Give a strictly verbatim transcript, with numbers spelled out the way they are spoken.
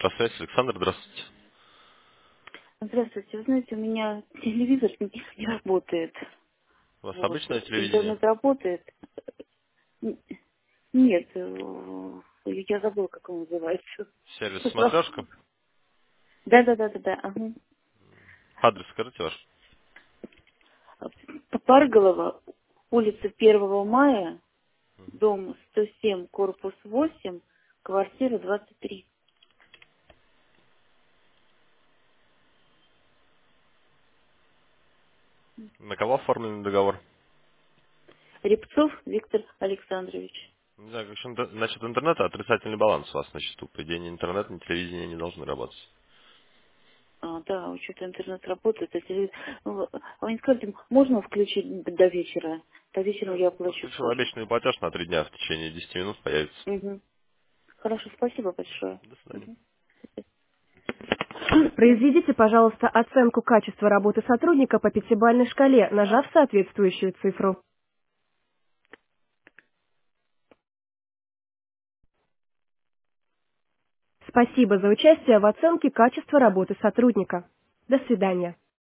Электросвязь. Александр, здравствуйте. Здравствуйте. Вы знаете, у меня телевизор не не работает. У вас Вот. обычное телевидение? Интернет работает. Н- Нет, э, я забыла, как он называется. Сервис Что сразу? «Смотрешка». Да, да, да, да, да. Ага. Адрес скажите ваш. Парголова, улица Первого мая, дом сто семь, корпус восемь, квартира двадцать три. На кого оформлен договор? Рябцов Виктор Александрович. Не знаю, как еще интер- насчет интернета отрицательный баланс у вас на счету. По идее, ни интернет, ни телевидение не должны работать. А, да, учет интернет работает. А телевизор... Ну, а вы не скажете, можно включить до вечера? До вечера Я я оплачу подключил позже. обещанный платеж на три дня, в течение десяти минут появится. Мгм. Хорошо, спасибо большое. До свидания. Мгм. Произведите, пожалуйста, оценку качества работы сотрудника по пятибалльной шкале, нажав соответствующую цифру. Спасибо за участие в оценке качества работы сотрудника. До свидания.